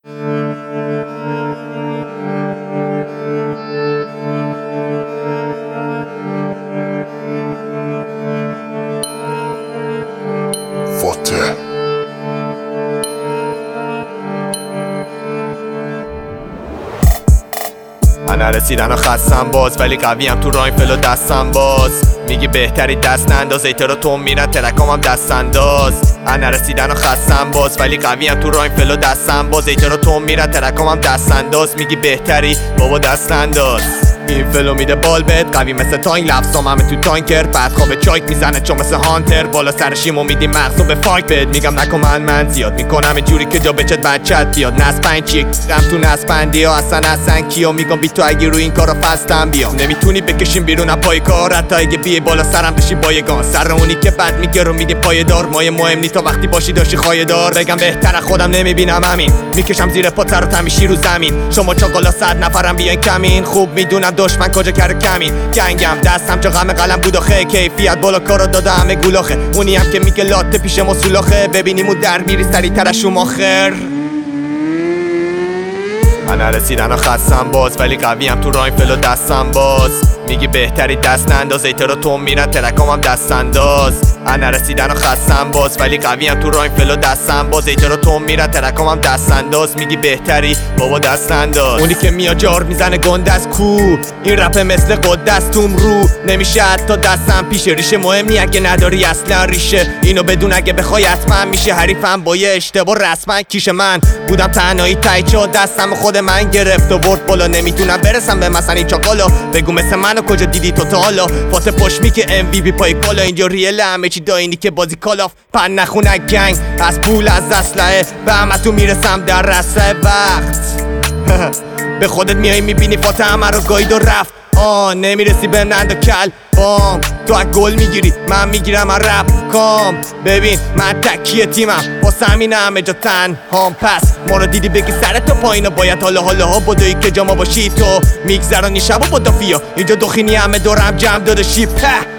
من نرسیدن و خستم باز، ولی قویم تو راین فلو دستم باز. میگی بهتری دست ننداز، ایترا تو میرن ترکام هم دست انداز. من نرسیدن و خستم باز، ولی قویم تو راین فلو دستم باز. ایترا تو میرن ترکام هم دست انداز. میگی بهتری بابا دست انداز. این فلو میده بال بهت قوی مثل تاین، لفظام همه تو تانکر. بعد خواب چایک میزنه چون مثل هانتر، بالا سرشیم و میدیم مغزو به فایت. بهت میگم نکن من زیاد میکنم جوری که جا بچت بچت بیاد. نسپنج چیک غم تو نسپندی ها اصلا کیا. میگم بی تو اگه رو این کارا فستم بیام. نمیتونی بکشیم بیرون از پای کار، حتی اگه بیای بالا سرم بشی بایگان. سر اونی که بد میگه رو میدیم پایدار. مایه مهم نی تا وقتی باشی داشتی خایدار. بگم بهتر خودم نمیبینم همین، میکشم زیر پات سر و تمیشی رو زمین. شما چاقالا 100 نفرم بیاین کمین. خوب میدونم دشمن کجا کرده کمین. جنگم دستم چه غم قلم بود آخه. کیفیت بالا کارا داده همه گولاخه. اونی هم که میگه لاته پیش ما سولاخه. ببینیم اون در میری سریعتر از شوماخر. من نرسیدن و خستم باز، ولی قویم تو راین فلو دستم باز. میگی بهتری دست ننداز، ایترا تو میرن ترکام هم دست انداز. من نرسیدن و خستم باز، ولی قویم تو راین فلو دستم باز. ایترا تو میرن ترکام هم دست انداز. میگی بهتری بابا دست انداز. اونی که میاد جار میزنه گنده از کو، این رپ مثل قدستوم رو نمیشه حتی دستم پیشه. ریشه مهم نی اگه نداری اصلا ریشه، اینو بدون اگه بخوای حتما میشه. حریفم با یه اشتباه رسما کیش من بودم تنهایی تایچا. دستم خود من گرفت و برد بالا، نمیتونم برسم به مثلا این چاقالا. بگو مثل منو کجا دیدی تو تا حالا؟ فاته پشمی که MVP پای کالا. اینجا ریل همه چی داینی که بازی کالاف. پن نخونه گنگ از پول از اسلحه، به همه تو میرسم در رسه وقت. به خودت میای میبینی فاته همه رو گاید و رفت. نمیرسی به نند و کل بام. تو از گل میگیری من میگیرم از رپ کام. ببین من تکیه تیمم واسه همین همه جا تنهام. پس ما رو دیدی بگی سر تو پایینا، باید حالا ها بدوی که جا ما باشی. تو میگذرانی شب و با دافیا، اینجا دخینی همه دورم جمع داده شیپ.